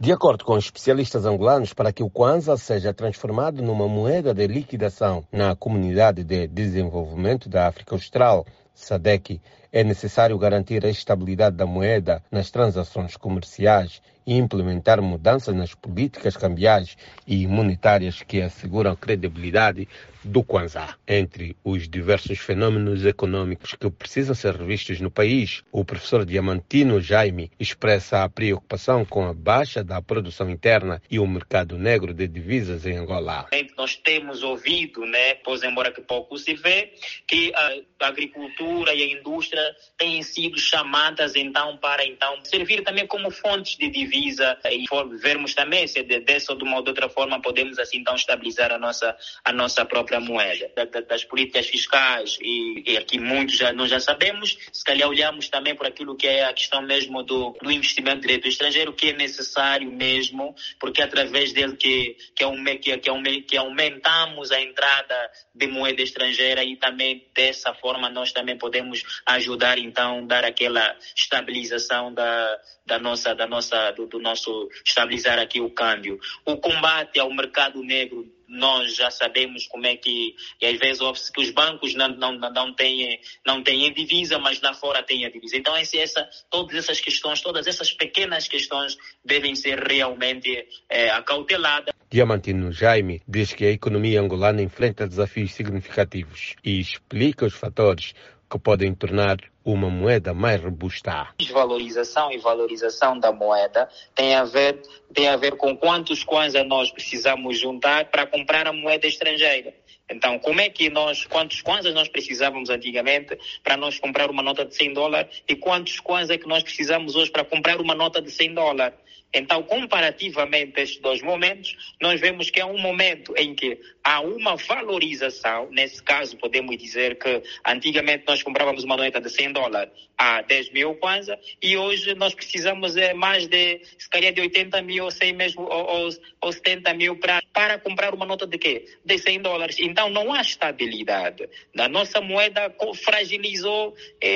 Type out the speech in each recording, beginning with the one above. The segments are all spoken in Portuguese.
De acordo com especialistas angolanos, para que o Kwanza seja transformado numa moeda de liquidação na Comunidade de Desenvolvimento da África Austral, SADC, é necessário garantir a estabilidade da moeda nas transações comerciais e implementar mudanças nas políticas cambiais e monetárias que asseguram a credibilidade do Kwanza. Entre os diversos fenômenos econômicos que precisam ser revistos no país, o professor Diamantino Jaime expressa a preocupação com a baixa da produção interna e o mercado negro de divisas em Angola. Nós temos ouvido, pois embora que pouco se vê, que a agricultura e a indústria têm sido chamadas para servir também como fontes de divisa e vermos também se dessa ou de uma ou de outra forma podemos assim então estabilizar a nossa própria moeda. Das políticas fiscais e aqui muitos nós já sabemos, se calhar olhamos também por aquilo que é a questão mesmo do investimento direto estrangeiro, que é necessário mesmo, porque é através dele que aumentamos a entrada de moeda estrangeira e também dessa forma nós também podemos ajudar então dar aquela estabilização do nosso estabilizar aqui o câmbio. O combate ao mercado negro, nós já sabemos como é que às vezes que os bancos não têm divisa, mas lá fora têm a divisa. Então todas essas questões, todas essas pequenas questões devem ser realmente acauteladas. Diamantino Jaime diz que a economia angolana enfrenta desafios significativos e explica os fatores que podem tornar uma moeda mais robusta. Desvalorização e valorização da moeda tem a ver com quantos kwanza nós precisamos juntar para comprar a moeda estrangeira. Então, quantos kwanzas nós precisávamos antigamente para nós comprar uma nota de $100 e quantos kwanza que nós precisamos hoje para comprar uma nota de $100? Então, comparativamente a estes dois momentos, nós vemos que é um momento em que há uma valorização. Nesse caso, podemos dizer que antigamente nós comprávamos uma nota de $100 a 10 mil kwanza e hoje nós precisamos mais de, se calhar, de 80 mil ou 100 mesmo, ou 70 mil para comprar uma nota de quê? De $100. Então, não há estabilidade. A nossa moeda fragilizou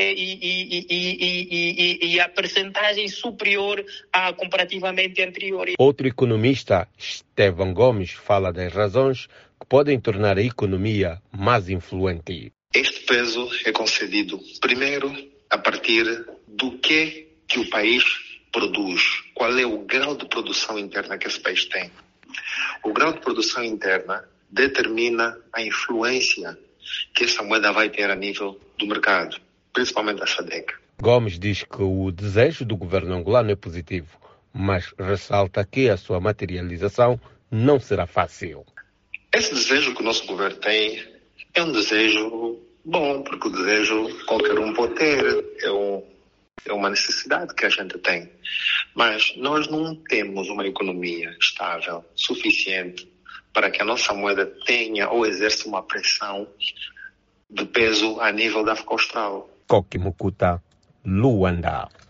e a percentagem superior à comparativa anterior. Outro economista, Estevão Gomes, fala das razões que podem tornar a economia mais influente. Este peso é concedido, primeiro, a partir do que o país produz. Qual é o grau de produção interna que esse país tem? O grau de produção interna determina a influência que essa moeda vai ter a nível do mercado, principalmente da SADC. Gomes diz que o desejo do governo angolano é positivo, mas ressalta que a sua materialização não será fácil. Esse desejo que o nosso governo tem é um desejo bom, porque o desejo qualquer um pode ter, é uma necessidade que a gente tem. Mas nós não temos uma economia estável, suficiente, para que a nossa moeda tenha ou exerça uma pressão de peso a nível da África Austral. Koki Mukuta, Luanda.